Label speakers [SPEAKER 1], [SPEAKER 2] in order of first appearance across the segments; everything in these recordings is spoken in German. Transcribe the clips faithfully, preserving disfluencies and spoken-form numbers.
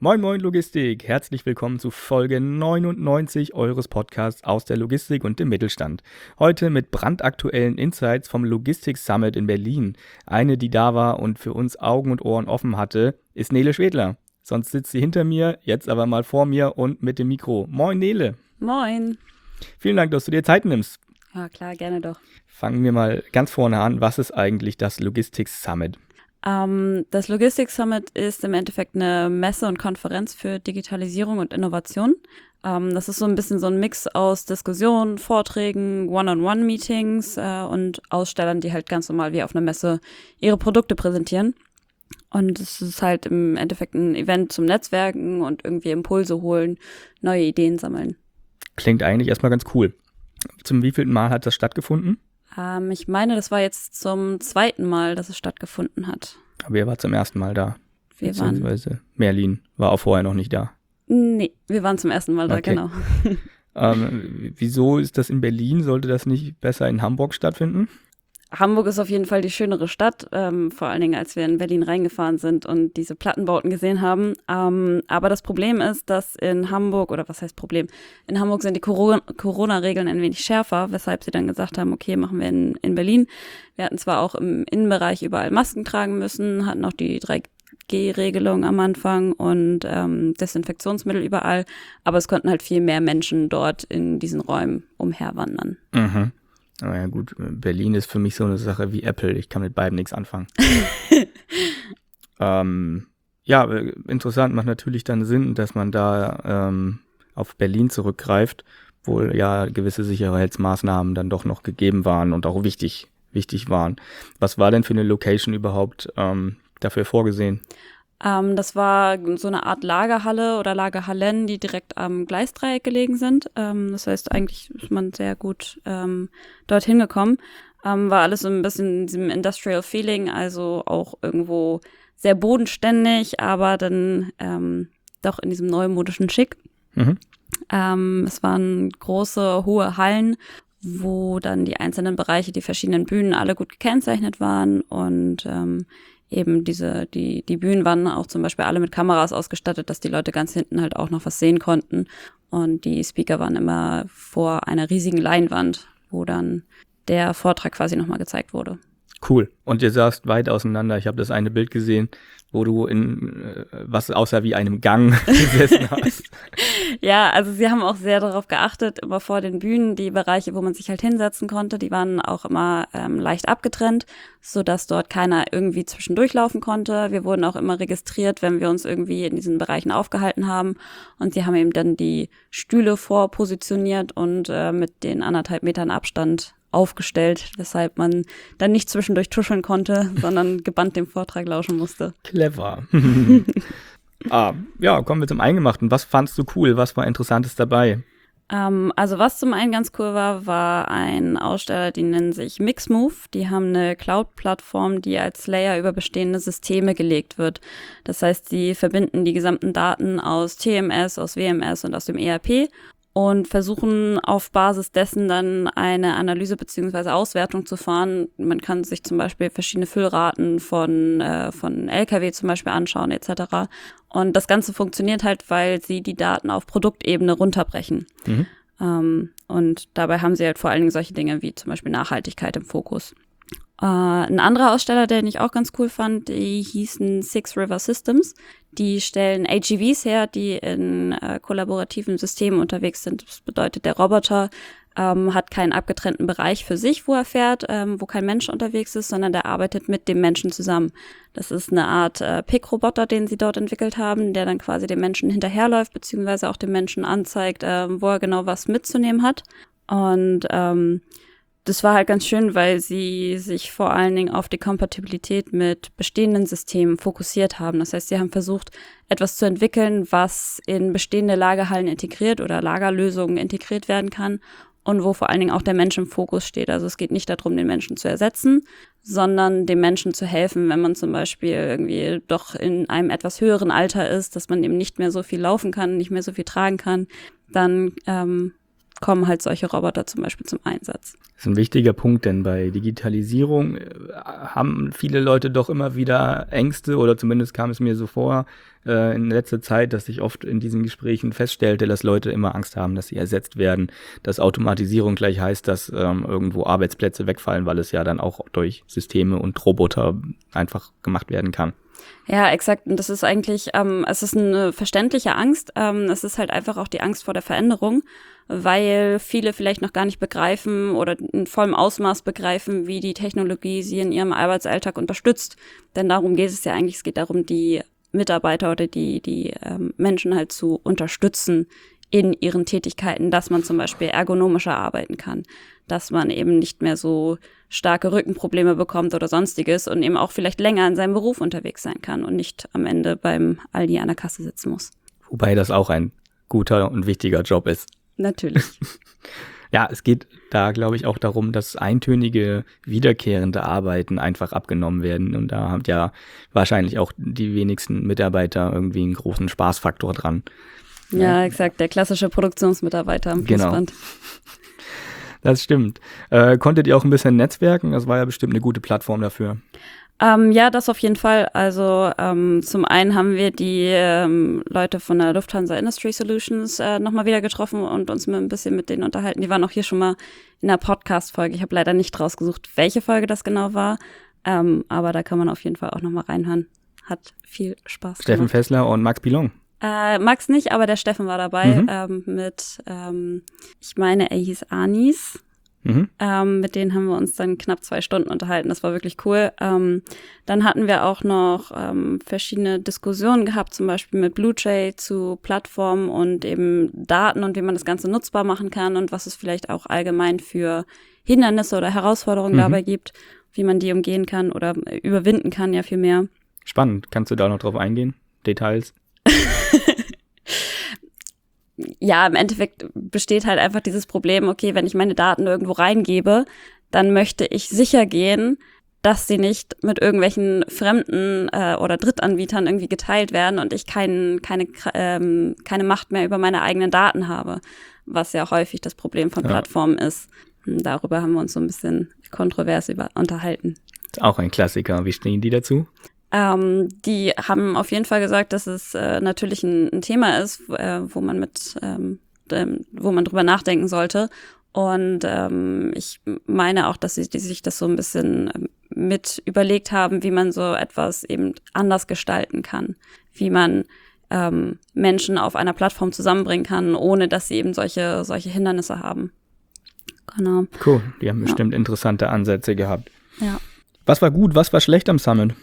[SPEAKER 1] Moin Moin Logistik, herzlich willkommen zu Folge neunundneunzig eures Podcasts aus der Logistik und dem Mittelstand. Heute mit brandaktuellen Insights vom Logistik Summit in Berlin. Eine, die da war und für uns Augen und Ohren offen hatte, ist Nele Schwedler. Sonst sitzt sie hinter mir, jetzt aber mal vor mir und mit dem Mikro. Moin Nele.
[SPEAKER 2] Moin.
[SPEAKER 1] Vielen Dank, dass du dir Zeit nimmst.
[SPEAKER 2] Ja klar, gerne doch.
[SPEAKER 1] Fangen wir mal ganz vorne an. Was ist eigentlich das Logistik Summit?
[SPEAKER 2] Ähm, das Logistik Summit ist im Endeffekt eine Messe und Konferenz für Digitalisierung und Innovation. Ähm, das ist so ein bisschen so ein Mix aus Diskussionen, Vorträgen, One-on-One-Meetings äh, und Ausstellern, die halt ganz normal wie auf einer Messe ihre Produkte präsentieren. Und es ist halt im Endeffekt ein Event zum Netzwerken und irgendwie Impulse holen, neue Ideen sammeln.
[SPEAKER 1] Klingt eigentlich erstmal ganz cool. Zum wievielten Mal hat das stattgefunden?
[SPEAKER 2] Ähm, ich meine, das war jetzt zum zweiten Mal, dass es stattgefunden hat.
[SPEAKER 1] Aber ihr wart zum ersten Mal da.
[SPEAKER 2] Wir waren.
[SPEAKER 1] Beziehungsweise Merlin war auch vorher noch nicht da.
[SPEAKER 2] Nee, wir waren zum ersten Mal da,
[SPEAKER 1] Okay.
[SPEAKER 2] genau.
[SPEAKER 1] Ähm, wieso ist das in Berlin? Sollte das nicht besser in Hamburg stattfinden?
[SPEAKER 2] Hamburg ist auf jeden Fall die schönere Stadt, ähm, vor allen Dingen, als wir in Berlin reingefahren sind und diese Plattenbauten gesehen haben. Ähm, aber das Problem ist, dass in Hamburg, oder was heißt Problem, in Hamburg sind die Coro- Corona-Regeln ein wenig schärfer, weshalb sie dann gesagt haben, okay, machen wir in, in Berlin. Wir hatten zwar auch im Innenbereich überall Masken tragen müssen, hatten auch die drei G Regelung am Anfang und ähm, Desinfektionsmittel überall, aber es konnten halt viel mehr Menschen dort in diesen Räumen umherwandern.
[SPEAKER 1] Mhm. Aber ja gut, Berlin ist für mich so eine Sache wie Apple. Ich kann mit beidem nichts anfangen. ähm, ja, interessant, macht natürlich dann Sinn, dass man da ähm, auf Berlin zurückgreift, wo ja gewisse Sicherheitsmaßnahmen dann doch noch gegeben waren und auch wichtig, wichtig waren. Was war denn für eine Location überhaupt ähm, dafür vorgesehen?
[SPEAKER 2] Ähm, das war so eine Art Lagerhalle oder Lagerhallen, die direkt am Gleisdreieck gelegen sind. Ähm, das heißt, eigentlich ist man sehr gut ähm, dorthin gekommen. Ähm, war alles so ein bisschen in diesem Industrial Feeling, also auch irgendwo sehr bodenständig, aber dann ähm, doch in diesem neumodischen Schick.
[SPEAKER 1] Mhm.
[SPEAKER 2] Ähm, es waren große, hohe Hallen, wo dann die einzelnen Bereiche, die verschiedenen Bühnen alle gut gekennzeichnet waren und ähm, eben diese, die, die Bühnen waren auch zum Beispiel alle mit Kameras ausgestattet, dass die Leute ganz hinten halt auch noch was sehen konnten. Und die Speaker waren immer vor einer riesigen Leinwand, wo dann der Vortrag quasi nochmal gezeigt wurde.
[SPEAKER 1] Cool. Und ihr saßt weit auseinander. Ich habe das eine Bild gesehen, wo du in äh, was aussah wie einem Gang gesessen hast.
[SPEAKER 2] Ja, also sie haben auch sehr darauf geachtet, immer vor den Bühnen, die Bereiche, wo man sich halt hinsetzen konnte, die waren auch immer ähm, leicht abgetrennt, sodass dort keiner irgendwie zwischendurch laufen konnte. Wir wurden auch immer registriert, wenn wir uns irgendwie in diesen Bereichen aufgehalten haben. Und sie haben eben dann die Stühle vorpositioniert und äh, mit den anderthalb Metern Abstand aufgestellt, weshalb man dann nicht zwischendurch tuscheln konnte, sondern gebannt dem Vortrag lauschen musste.
[SPEAKER 1] Clever. ah, ja, kommen wir zum Eingemachten. Was fandst du cool? Was war Interessantes dabei?
[SPEAKER 2] Ähm, also was zum einen ganz cool war, war ein Aussteller, die nennen sich Mixmove. Die haben eine Cloud-Plattform, die als Layer über bestehende Systeme gelegt wird. Das heißt, sie verbinden die gesamten Daten aus T M S, aus W M S und aus dem E R P und versuchen auf Basis dessen dann eine Analyse bzw. Auswertung zu fahren. Man kann sich zum Beispiel verschiedene Füllraten von, äh, von L K W zum Beispiel anschauen et cetera. Und das Ganze funktioniert halt, weil sie die Daten auf Produktebene runterbrechen.
[SPEAKER 1] Mhm.
[SPEAKER 2] Ähm, und dabei haben sie halt vor allen Dingen solche Dinge wie zum Beispiel Nachhaltigkeit im Fokus. Äh, ein anderer Aussteller, den ich auch ganz cool fand, die hießen Six River Systems. Die stellen A G Vs her, die in äh, kollaborativen Systemen unterwegs sind. Das bedeutet, der Roboter ähm, hat keinen abgetrennten Bereich für sich, wo er fährt, ähm, wo kein Mensch unterwegs ist, sondern der arbeitet mit dem Menschen zusammen. Das ist eine Art äh, Pick-Roboter, den sie dort entwickelt haben, der dann quasi dem Menschen hinterherläuft, beziehungsweise auch dem Menschen anzeigt, äh, wo er genau was mitzunehmen hat. Und ähm, das war halt ganz schön, weil sie sich vor allen Dingen auf die Kompatibilität mit bestehenden Systemen fokussiert haben. Das heißt, sie haben versucht, etwas zu entwickeln, was in bestehende Lagerhallen integriert oder Lagerlösungen integriert werden kann und wo vor allen Dingen auch der Mensch im Fokus steht. Also es geht nicht darum, den Menschen zu ersetzen, sondern dem Menschen zu helfen, wenn man zum Beispiel irgendwie doch in einem etwas höheren Alter ist, dass man eben nicht mehr so viel laufen kann, nicht mehr so viel tragen kann, dann ähm, kommen halt solche Roboter zum Beispiel zum Einsatz.
[SPEAKER 1] Das ist ein wichtiger Punkt, denn bei Digitalisierung haben viele Leute doch immer wieder Ängste, oder zumindest kam es mir so vor äh, in letzter Zeit, dass ich oft in diesen Gesprächen feststellte, dass Leute immer Angst haben, dass sie ersetzt werden, dass Automatisierung gleich heißt, dass ähm, irgendwo Arbeitsplätze wegfallen, weil es ja dann auch durch Systeme und Roboter einfach gemacht werden kann.
[SPEAKER 2] Ja, exakt. Und das ist eigentlich, ähm, es ist eine verständliche Angst. Ähm, es ist halt einfach auch die Angst vor der Veränderung, weil viele vielleicht noch gar nicht begreifen oder in vollem Ausmaß begreifen, wie die Technologie sie in ihrem Arbeitsalltag unterstützt. Denn darum geht es ja eigentlich. Es geht darum, die Mitarbeiter oder die, die ähm, Menschen halt zu unterstützen in ihren Tätigkeiten, dass man zum Beispiel ergonomischer arbeiten kann, dass man eben nicht mehr so starke Rückenprobleme bekommt oder sonstiges und eben auch vielleicht länger in seinem Beruf unterwegs sein kann und nicht am Ende beim Aldi an der Kasse sitzen muss.
[SPEAKER 1] Wobei das auch ein guter und wichtiger Job ist.
[SPEAKER 2] Natürlich.
[SPEAKER 1] Ja, es geht da, glaube ich, auch darum, dass eintönige, wiederkehrende Arbeiten einfach abgenommen werden. Und da haben ja wahrscheinlich auch die wenigsten Mitarbeiter irgendwie einen großen Spaßfaktor dran.
[SPEAKER 2] Ja, ja, exakt. Der klassische Produktionsmitarbeiter am Fließband.
[SPEAKER 1] Genau. Das stimmt. Äh, konntet ihr auch ein bisschen netzwerken? Das war ja bestimmt eine gute Plattform dafür.
[SPEAKER 2] Ähm, ja, das auf jeden Fall. Also ähm, zum einen haben wir die ähm, Leute von der Lufthansa Industry Solutions äh, nochmal wieder getroffen und uns ein bisschen mit denen unterhalten. Die waren auch hier schon mal in der Podcast-Folge. Ich habe leider nicht rausgesucht, welche Folge das genau war. Ähm, aber da kann man auf jeden Fall auch nochmal reinhören. Hat viel Spaß
[SPEAKER 1] Steffen
[SPEAKER 2] gemacht.
[SPEAKER 1] Fessler und Max Pilon.
[SPEAKER 2] Äh, Max nicht, aber der Steffen war dabei mhm. ähm, mit, ähm, ich meine, er hieß Anis. Mhm. Ähm, mit denen haben wir uns dann knapp zwei Stunden unterhalten. Das war wirklich cool. Ähm, dann hatten wir auch noch ähm, verschiedene Diskussionen gehabt, zum Beispiel mit BlueJay zu Plattformen und eben Daten und wie man das Ganze nutzbar machen kann und was es vielleicht auch allgemein für Hindernisse oder Herausforderungen mhm. dabei gibt, wie man die umgehen kann oder überwinden kann, ja viel mehr.
[SPEAKER 1] Spannend. Kannst du da noch drauf eingehen? Details?
[SPEAKER 2] Ja, im Endeffekt besteht halt einfach dieses Problem, okay, wenn ich meine Daten irgendwo reingebe, dann möchte ich sicher gehen, dass sie nicht mit irgendwelchen Fremden äh, oder Drittanbietern irgendwie geteilt werden und ich kein, keine, ähm, keine Macht mehr über meine eigenen Daten habe, was ja häufig das Problem von ja. Plattformen ist. Und darüber haben wir uns so ein bisschen kontrovers über unterhalten.
[SPEAKER 1] Ist auch ein Klassiker. Wie stehen die dazu?
[SPEAKER 2] Ähm, die haben auf jeden Fall gesagt, dass es äh, natürlich ein, ein Thema ist, äh, wo man mit, ähm, dem, wo man drüber nachdenken sollte. Und ähm, ich meine auch, dass sie die sich das so ein bisschen mit überlegt haben, wie man so etwas eben anders gestalten kann, wie man ähm, Menschen auf einer Plattform zusammenbringen kann, ohne dass sie eben solche solche Hindernisse haben. Genau.
[SPEAKER 1] Cool, die haben bestimmt ja. interessante Ansätze gehabt. Ja. Was war gut, was war schlecht am Summit?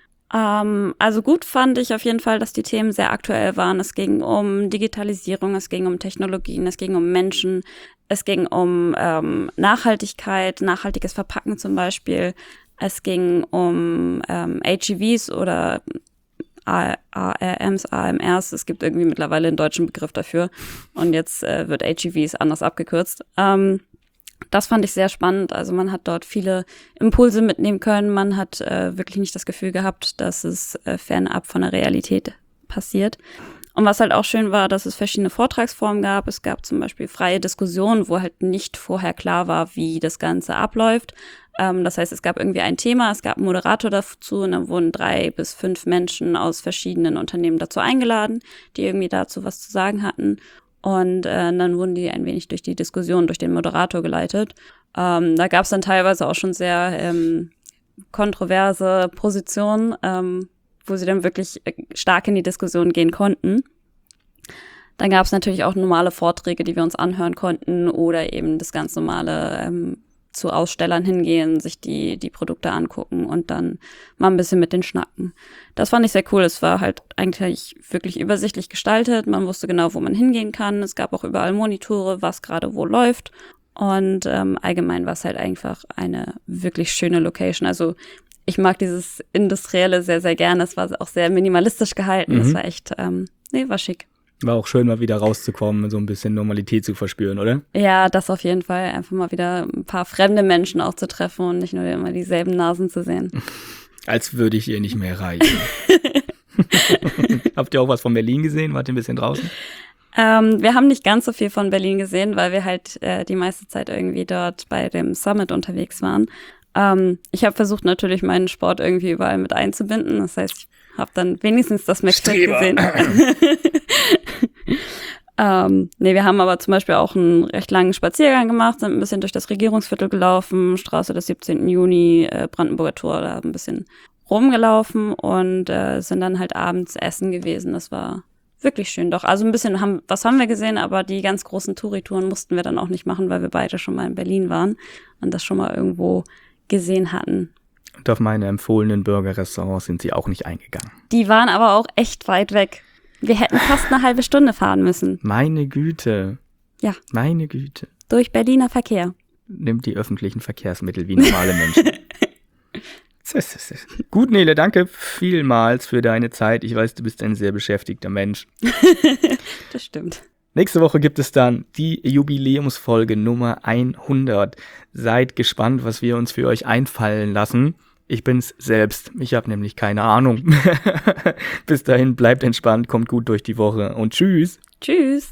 [SPEAKER 2] Ähm, also gut fand ich auf jeden Fall, dass die Themen sehr aktuell waren. Es ging um Digitalisierung, es ging um Technologien, es ging um Menschen, es ging um ähm, Nachhaltigkeit, nachhaltiges Verpacken zum Beispiel. Es ging um ähm, H E Vs oder A R Ms, A M Rs. Es gibt irgendwie mittlerweile einen deutschen Begriff dafür. Und jetzt äh, wird H E Vs anders abgekürzt. Ähm, Das fand ich sehr spannend. Also man hat dort viele Impulse mitnehmen können. Man hat äh, wirklich nicht das Gefühl gehabt, dass es äh, fernab von der Realität passiert. Und was halt auch schön war, dass es verschiedene Vortragsformen gab. Es gab zum Beispiel freie Diskussionen, wo halt nicht vorher klar war, wie das Ganze abläuft. Ähm, das heißt, es gab irgendwie ein Thema, es gab einen Moderator dazu und dann wurden drei bis fünf Menschen aus verschiedenen Unternehmen dazu eingeladen, die irgendwie dazu was zu sagen hatten. Und äh, dann wurden die ein wenig durch die Diskussion, durch den Moderator geleitet. Ähm, da gab es dann teilweise auch schon sehr ähm, kontroverse Positionen, ähm, wo sie dann wirklich stark in die Diskussion gehen konnten. Dann gab es natürlich auch normale Vorträge, die wir uns anhören konnten oder eben das ganz normale ähm, zu Ausstellern hingehen, sich die die Produkte angucken und dann mal ein bisschen mit denen schnacken. Das fand ich sehr cool. Es war halt eigentlich wirklich übersichtlich gestaltet. Man wusste genau, wo man hingehen kann. Es gab auch überall Monitore, was gerade wo läuft. Und ähm, allgemein war es halt einfach eine wirklich schöne Location. Also ich mag dieses Industrielle sehr, sehr gerne. Es war auch sehr minimalistisch gehalten. Es mhm. war echt, ähm, nee, war schick.
[SPEAKER 1] War auch schön, mal wieder rauszukommen, so ein bisschen Normalität zu verspüren, oder?
[SPEAKER 2] Ja, das auf jeden Fall. Einfach mal wieder ein paar fremde Menschen auch zu treffen und nicht nur immer dieselben Nasen zu sehen.
[SPEAKER 1] Als würde ich ihr nicht mehr reichen. Habt ihr auch was von Berlin gesehen? Wart ihr ein bisschen draußen?
[SPEAKER 2] Ähm, wir haben nicht ganz so viel von Berlin gesehen, weil wir halt äh, die meiste Zeit irgendwie dort bei dem Summit unterwegs waren. Ähm, ich habe versucht natürlich meinen Sport irgendwie überall mit einzubinden. Das heißt, ich habe dann wenigstens das Matchfit gesehen. ähm, nee, wir haben aber zum Beispiel auch einen recht langen Spaziergang gemacht, sind ein bisschen durch das Regierungsviertel gelaufen, Straße des siebzehnten Juni, äh, Brandenburger Tor, da ein bisschen rumgelaufen und äh, sind dann halt abends essen gewesen. Das war wirklich schön. Doch, also ein bisschen, haben, was haben wir gesehen, aber die ganz großen Touri-Touren mussten wir dann auch nicht machen, weil wir beide schon mal in Berlin waren und das schon mal irgendwo gesehen hatten.
[SPEAKER 1] Und auf meine empfohlenen Burger-Restaurants sind sie auch nicht eingegangen.
[SPEAKER 2] Die waren aber auch echt weit weg. Wir hätten fast eine halbe Stunde fahren müssen.
[SPEAKER 1] Meine Güte.
[SPEAKER 2] Ja.
[SPEAKER 1] Meine Güte.
[SPEAKER 2] Durch Berliner Verkehr.
[SPEAKER 1] Nimmt die öffentlichen Verkehrsmittel wie normale Menschen. Gut, Nele, danke vielmals für deine Zeit. Ich weiß, du bist ein sehr beschäftigter Mensch.
[SPEAKER 2] Das stimmt.
[SPEAKER 1] Nächste Woche gibt es dann die Jubiläumsfolge Nummer hundert. Seid gespannt, was wir uns für euch einfallen lassen. Ich bin's selbst. Ich habe nämlich keine Ahnung. Bis dahin, bleibt entspannt, kommt gut durch die Woche und tschüss.
[SPEAKER 2] Tschüss.